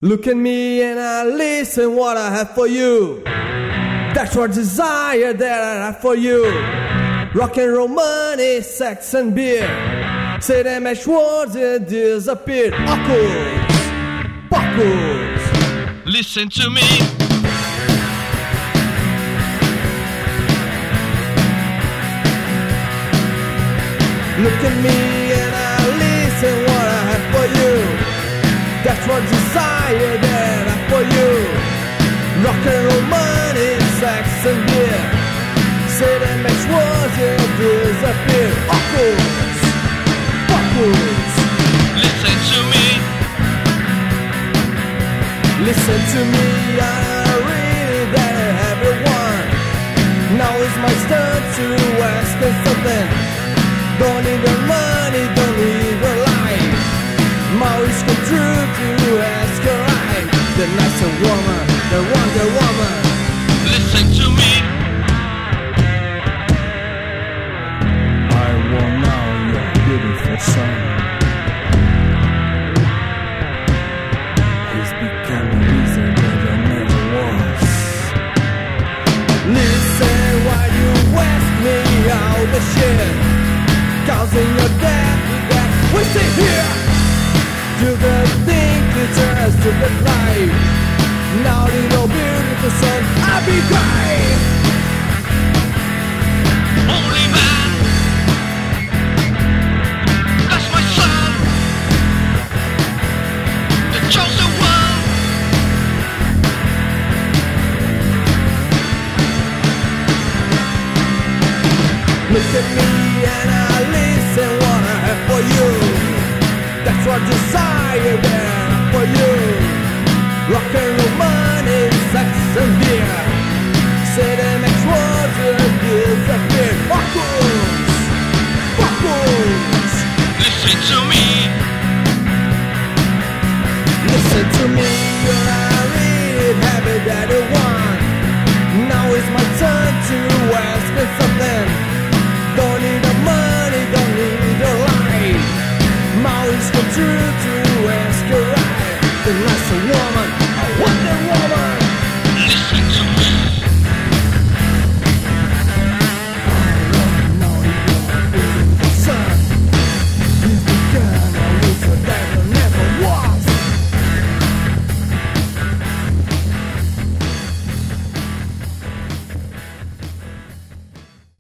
Look at me and I listen what I have for you. That's what desire that I have for you. Rock and roll, money, sex and beer. Say them as words and disappear. Uckles, buckles. Listen to me. Look at me and I listen what I have for you. That's what desire that I have for you. Rock and roll, money, sex and beer. Say that makes words and disappear. Uckles, buckles. Listen to me. Listen to me, I really that everyone. Now it's my turn to ask them something. Don't need the money, don't need the life. My wish come true to ask her right. The nicer woman, the Wonder Woman. Listen to me. I want now your beautiful son. He's becoming easier than I never was. Listen while you ask me all the shit. Causing your death, we sit here. Do the thing to turn us to the light. Now little beautiful son, I'll be crying. Only man. That's my son. The chosen one. Look at me and I listen what I have for you. That's what desire there.